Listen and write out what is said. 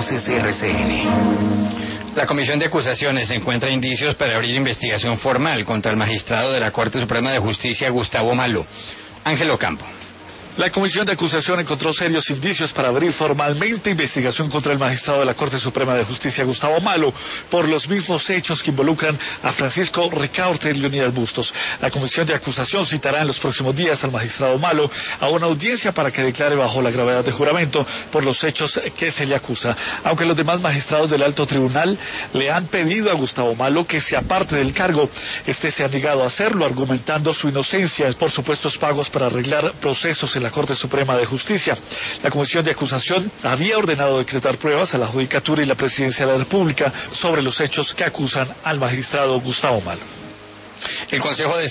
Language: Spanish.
Voces RCN. La Comisión de Acusaciones encuentra indicios para abrir investigación formal contra el magistrado de la Corte Suprema de Justicia, Gustavo Malo. Ángel Ocampo. La Comisión de Acusación encontró serios indicios para abrir formalmente investigación contra el magistrado de la Corte Suprema de Justicia, Gustavo Malo, por los mismos hechos que involucran a Francisco Ricaurte y Leonidas Bustos. La Comisión de Acusación citará en los próximos días al magistrado Malo a una audiencia para que declare bajo la gravedad de juramento por los hechos que se le acusa. Aunque los demás magistrados del alto tribunal le han pedido a Gustavo Malo que se aparte del cargo, este se ha negado a hacerlo, argumentando su inocencia por supuestos pagos para arreglar procesos en la Corte Suprema de Justicia. La Comisión de Acusación había ordenado decretar pruebas a la Judicatura y la Presidencia de la República sobre los hechos que acusan al magistrado Gustavo Malo. El Consejo de